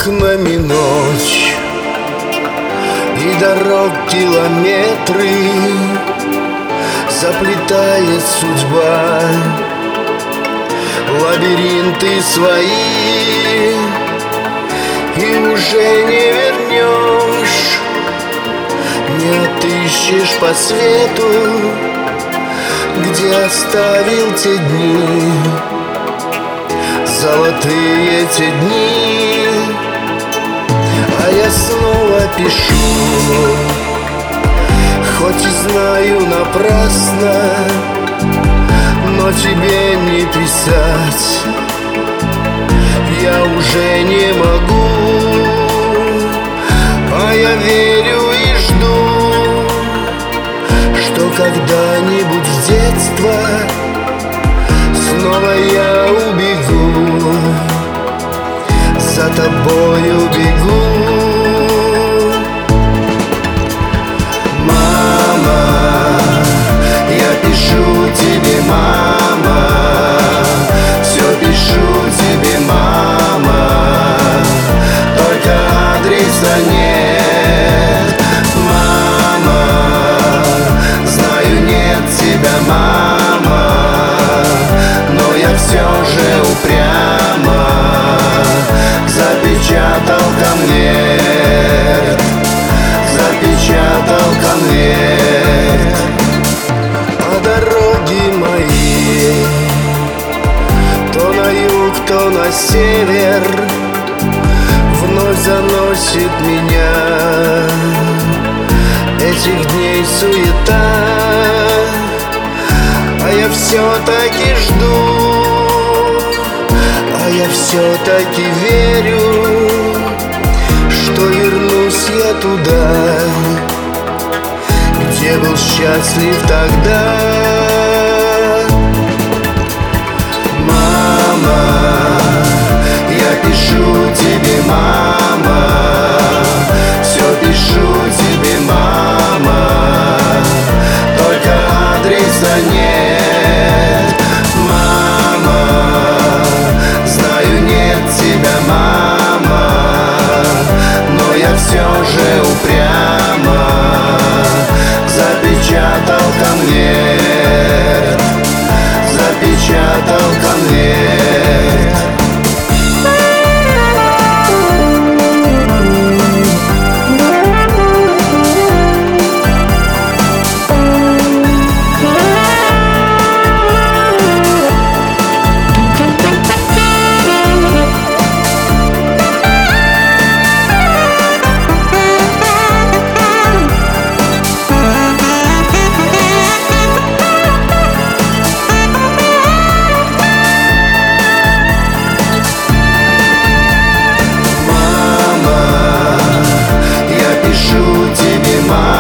окнами ночь и дорог километры заплетает судьба лабиринты свои, и уже не вернешь, не отыщешь по свету, где оставил те дни, золотые те дни. А я снова пишу, хоть и знаю напрасно, но тебе не писать я уже не могу. А я верю и жду, что когда-нибудь в детство снова я убегу, за тобою бегу. Мама, я пишу тебе, мама, все пишу тебе, мама, только адреса нет. Мама, знаю, нет тебя, мама, но я все же упрямо запечатал конверт, запечатал конверт. А дороги мои то на юг, то на север вновь заносит меня. Этих дней суета, а я все-таки жду, а я все-таки верю, что вернусь я туда, где был счастлив тогда. Мама, я пишу тебе, мама, все пишу тебе, мама, только адреса нет. Мама, знаю, нет тебя, мама, но я все же упрямо запечатал конверт, запечатал конверт. Пишу тебе, мама,